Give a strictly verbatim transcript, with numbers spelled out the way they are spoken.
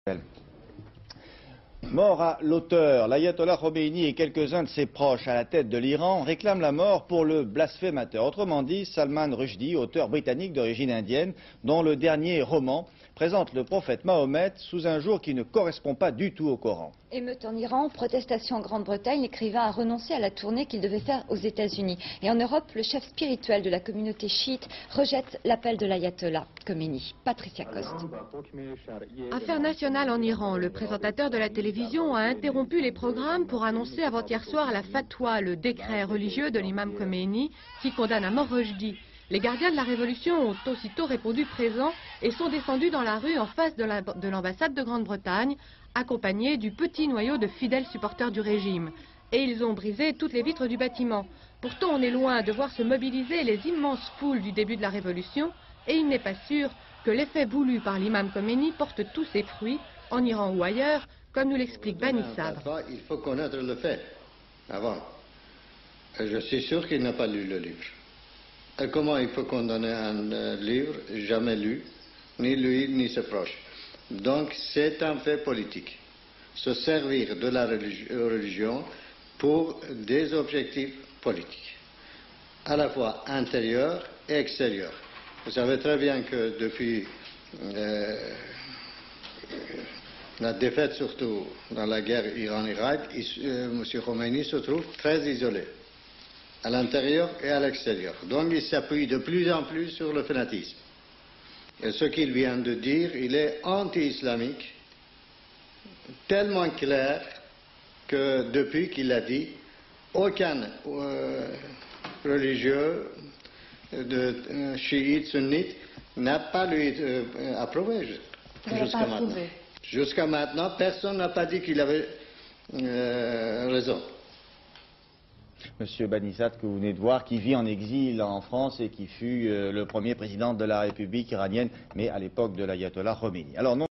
Mort à l'auteur, l'ayatollah Khomeini et quelques-uns de ses proches à la tête de l'Iran réclament la mort pour le blasphémateur. Autrement dit, Salman Rushdie, auteur britannique d'origine indienne, dont le dernier roman présente le prophète Mahomet sous un jour qui ne correspond pas du tout au Coran. Émeute en Iran, protestation en Grande-Bretagne, l'écrivain a renoncé à la tournée qu'il devait faire aux États-Unis. Et en Europe, le chef spirituel de la communauté chiite rejette l'appel de l'ayatollah Khomeini. Patricia Coste. Affaire nationale en Iran, le présentateur de la télévision a interrompu les programmes pour annoncer avant-hier soir la fatwa, le décret religieux de l'imam Khomeini qui condamne à mort Rushdie. Les gardiens de la révolution ont aussitôt répondu présents et sont descendus dans la rue en face de l'ambassade de Grande-Bretagne, accompagnés du petit noyau de fidèles supporters du régime. Et ils ont brisé toutes les vitres du bâtiment. Pourtant, on est loin de voir se mobiliser les immenses foules du début de la révolution et il n'est pas sûr que l'effet voulu par l'imam Khomeini porte tous ses fruits, en Iran ou ailleurs, comme nous l'explique Bani Sabre. Il faut connaître le fait avant. Et je suis sûr qu'il n'a pas lu le livre. Et comment il peut condamner un euh, livre jamais lu, ni lui, ni ses proches? Donc c'est un fait politique. Se servir de la religi religion pour des objectifs politiques, à la fois intérieurs et extérieurs. Vous savez très bien que depuis euh, la défaite, surtout dans la guerre Iran-Irak, euh, M. Khomeini se trouve très isolé, à l'intérieur et à l'extérieur. Donc il s'appuie de plus en plus sur le fanatisme. Et ce qu'il vient de dire, il est anti-islamique, tellement clair que depuis qu'il a dit, aucun euh, religieux de euh, chiite, sunnite n'a pas lui euh, approuvé jusqu'à maintenant. Jusqu'à maintenant, personne n'a pas dit qu'il avait euh, raison. Monsieur Banissat, que vous venez de voir, qui vit en exil en France et qui fut euh, le premier président de la République iranienne, mais à l'époque de l'ayatollah Khomeini. Alors, non